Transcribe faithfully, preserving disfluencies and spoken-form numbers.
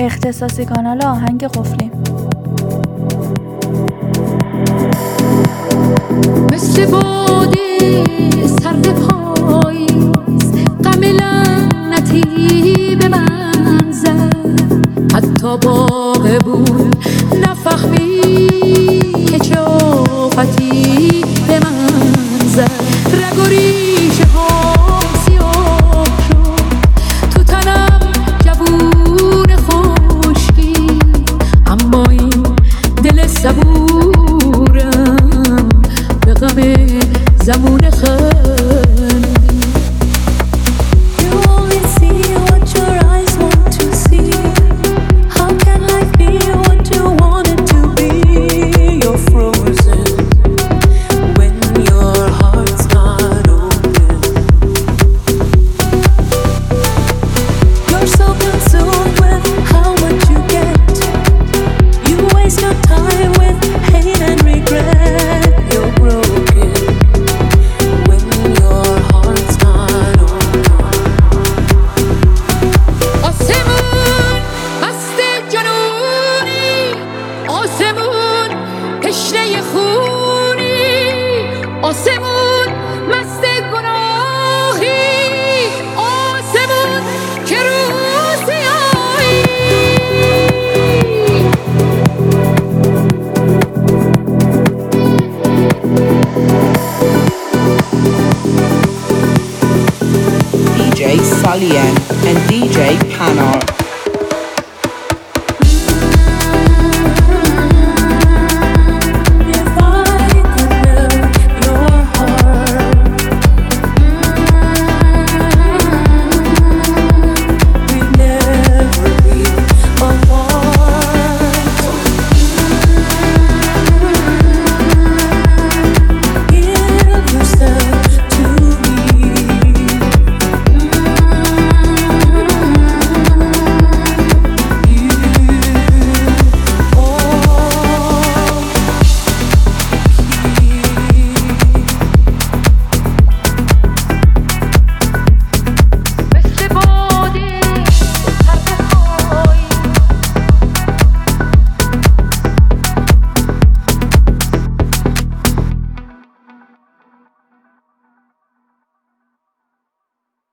اختصاصی کانال آهنگ قفلی. مثل باده سرد پاییز غم لعنتی به من زد، حتی باغ بود نفهمی که چه آفتی به من زد. رگ و ریشه ها سیاه شد تو تنم جوون خشکی، اما این دل صبورم به غم زمان خندی. آسمون مست گناهی، آسمون که روز سیاهی. D J Salien and D J Panar.